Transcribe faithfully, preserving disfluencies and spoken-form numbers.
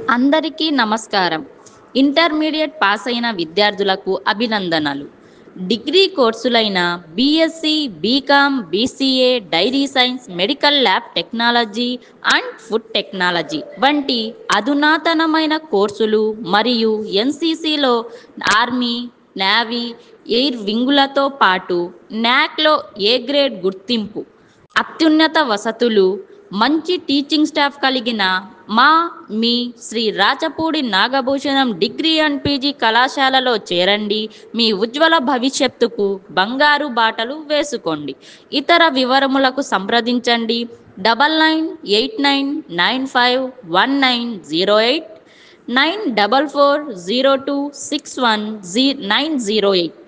అందరికీ నమస్కారం. Intermediate pass అయిన విద్యార్థులకు అభినందనలు. డిగ్రీ కోర్సులైన BSc, BCom, BCA, dairy science, medical lab technology and food technology వంటి అధునాతనమైన కోర్సులు మరియు ఎన్సీసీలో ఆర్మీ, నేవీ, ఎయిర్ వింగులతో పాటు న్యాక్లో ఏ గ్రేడ్ గుర్తింపు, అత్యున్నత వసతులు, మంచి టీచింగ్ స్టాఫ్ కలిగిన మా మీ Shri Rachapudi Nagabhushanam degree and PG కళాశాలలో చేరండి. మీ ఉజ్వల భవిష్యత్తుకు బంగారు బాటలు వేసుకోండి. ఇతర వివరములకు సంప్రదించండి double nine eight nine nine five one nine zero eight nine double four zero two six one G nine zero eight.